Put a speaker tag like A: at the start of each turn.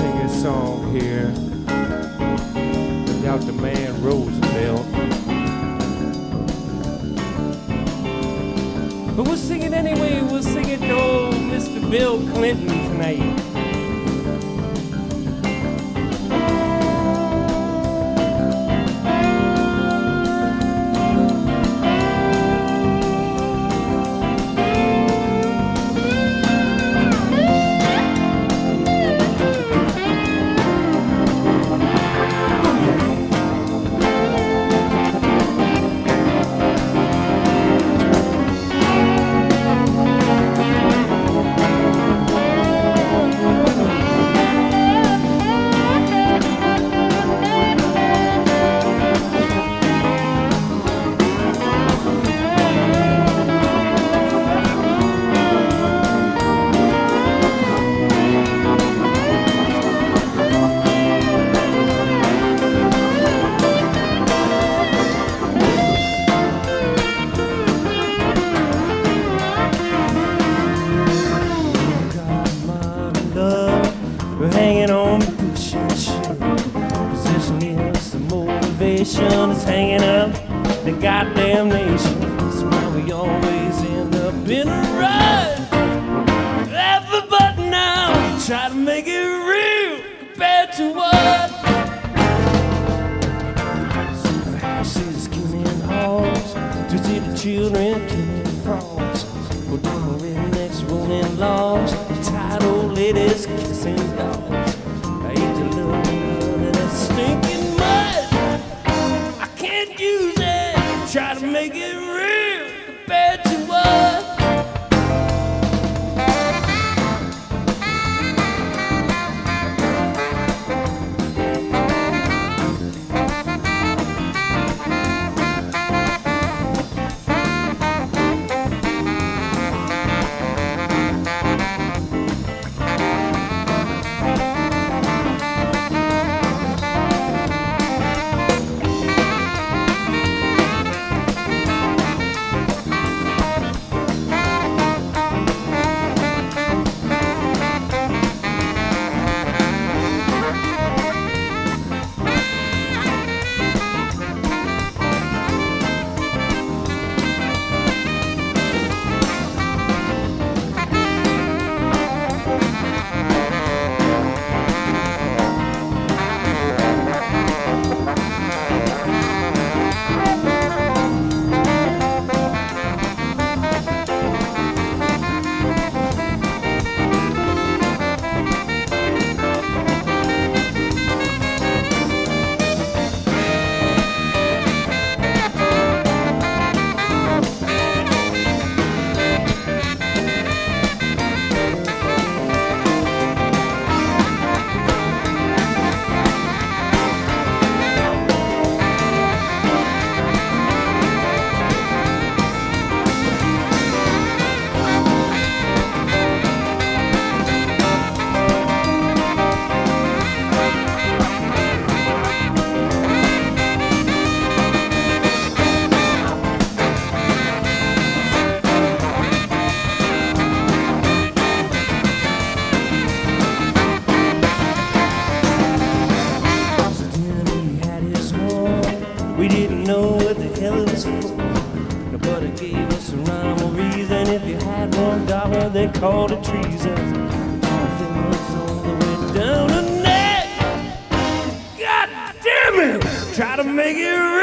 A: sing a song here about the man Roosevelt. But we'll sing it anyway. We'll sing it to old Mr. Bill Clinton tonight. Hanging on pushing shit. Position is the motivation. It's hanging up the goddamn nation. That's why we always end up in a rut. Everybody now try to make it real compared to what? So the houses killing hogs, twisted the children killing frogs. Go down the rednecks rolling logs, tired old ladies kissing dogs. I hate to look at that stinking mud. I can't use it. Try to make it real compared to what? We didn't know what the hell it was for. Nobody gave us a rhyme or reason. If you had $1, they called it treason. Everything was all the way down the neck. God damn it! Try to make it